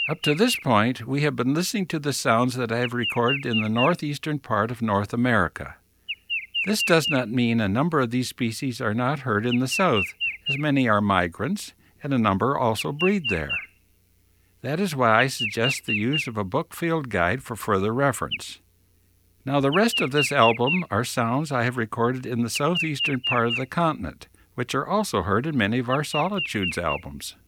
Up to this point, we have been listening to the sounds that I have recorded in the northeastern part of North America. This does not mean a number of these species are not heard in the south, as many are migrants, and a number also breed there. That is why I suggest the use of a book field guide for further reference. Now, the rest of this album are sounds I have recorded in the southeastern part of the continent, which are also heard in many of our Solitudes albums.